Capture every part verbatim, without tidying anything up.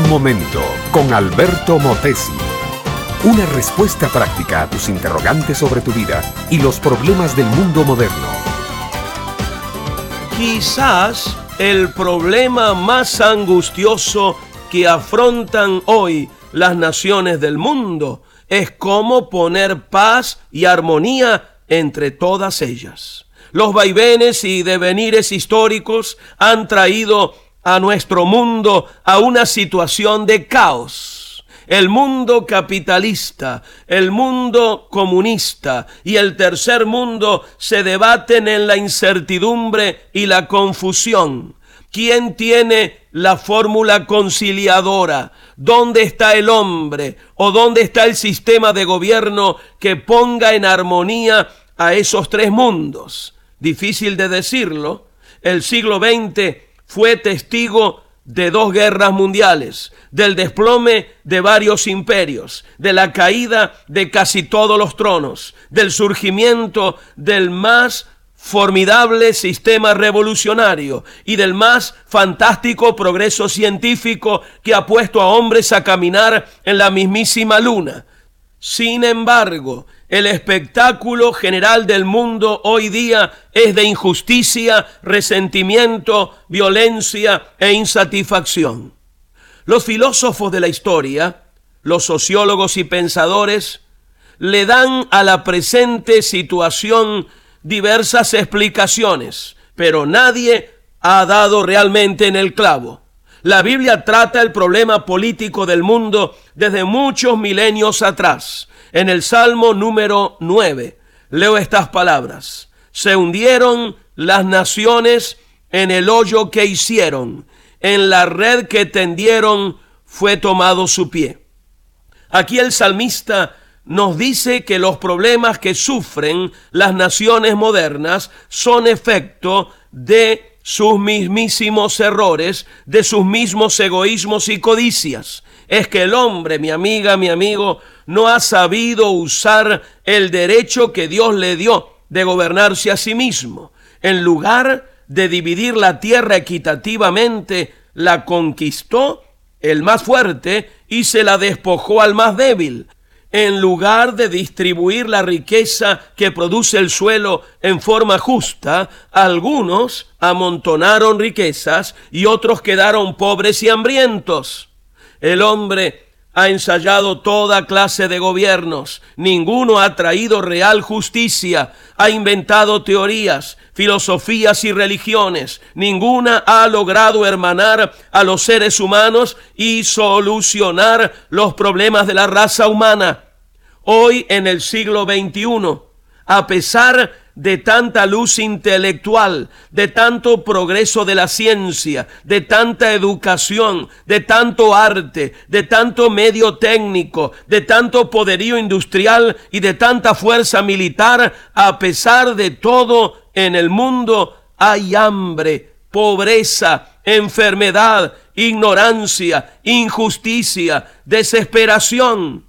momento con Alberto Motesi. Una respuesta práctica a tus interrogantes sobre tu vida y los problemas del mundo moderno. Quizás el problema más angustioso que afrontan hoy las naciones del mundo es cómo poner paz y armonía entre todas ellas. Los vaivenes y devenires históricos han traído a nuestro mundo a una situación de caos. El mundo capitalista, el mundo comunista y el tercer mundo se debaten en la incertidumbre y la confusión. ¿Quién tiene la fórmula conciliadora? ¿Dónde está el hombre? ¿O dónde está el sistema de gobierno que ponga en armonía a esos tres mundos? Difícil de decirlo. El siglo veinte fue testigo de dos guerras mundiales, del desplome de varios imperios, de la caída de casi todos los tronos, del surgimiento del más formidable sistema revolucionario y del más fantástico progreso científico que ha puesto a hombres a caminar en la mismísima luna. Sin embargo, el espectáculo general del mundo hoy día es de injusticia, resentimiento, violencia e insatisfacción. Los filósofos de la historia, los sociólogos y pensadores, le dan a la presente situación diversas explicaciones, pero nadie ha dado realmente en el clavo. La Biblia trata el problema político del mundo desde muchos milenios atrás. En el Salmo número nueve, leo estas palabras: se hundieron las naciones en el hoyo que hicieron, en la red que tendieron fue tomado su pie. Aquí el salmista nos dice que los problemas que sufren las naciones modernas son efecto de sus mismísimos errores, de sus mismos egoísmos y codicias. Es que el hombre, mi amiga, mi amigo, no ha sabido usar el derecho que Dios le dio de gobernarse a sí mismo. En lugar de dividir la tierra equitativamente, la conquistó el más fuerte y se la despojó al más débil. En lugar de distribuir la riqueza que produce el suelo en forma justa, algunos amontonaron riquezas y otros quedaron pobres y hambrientos. El hombre ha ensayado toda clase de gobiernos, ninguno ha traído real justicia, ha inventado teorías, filosofías y religiones, ninguna ha logrado hermanar a los seres humanos y solucionar los problemas de la raza humana. Hoy en el siglo veintiuno, a pesar de tanta luz intelectual, de tanto progreso de la ciencia, de tanta educación, de tanto arte, de tanto medio técnico, de tanto poderío industrial y de tanta fuerza militar, a pesar de todo, en el mundo hay hambre, pobreza, enfermedad, ignorancia, injusticia, desesperación.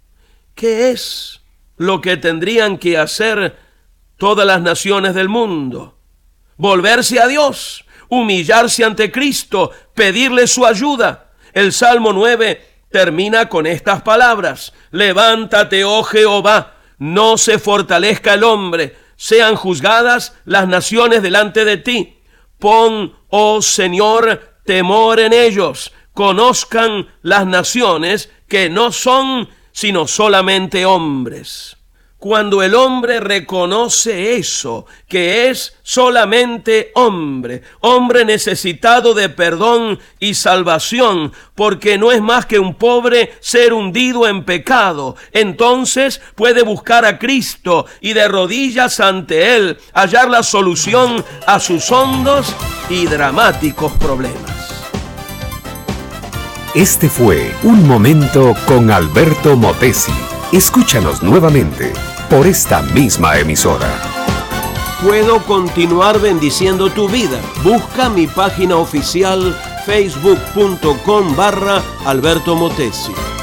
¿Qué es lo que tendrían que hacer todas las naciones del mundo? Volverse a Dios, humillarse ante Cristo, pedirle su ayuda. El Salmo nueve termina con estas palabras: levántate, oh Jehová, no se fortalezca el hombre, sean juzgadas las naciones delante de ti. Pon, oh Señor, temor en ellos, conozcan las naciones que no son sino solamente hombres. Cuando el hombre reconoce eso, que es solamente hombre, hombre necesitado de perdón y salvación, porque no es más que un pobre ser hundido en pecado, entonces puede buscar a Cristo y de rodillas ante Él hallar la solución a sus hondos y dramáticos problemas. Este fue Un Momento con Alberto Motesi. Escúchanos nuevamente por esta misma emisora. Puedo continuar bendiciendo tu vida. Busca mi página oficial facebook punto com barra Alberto Motesi.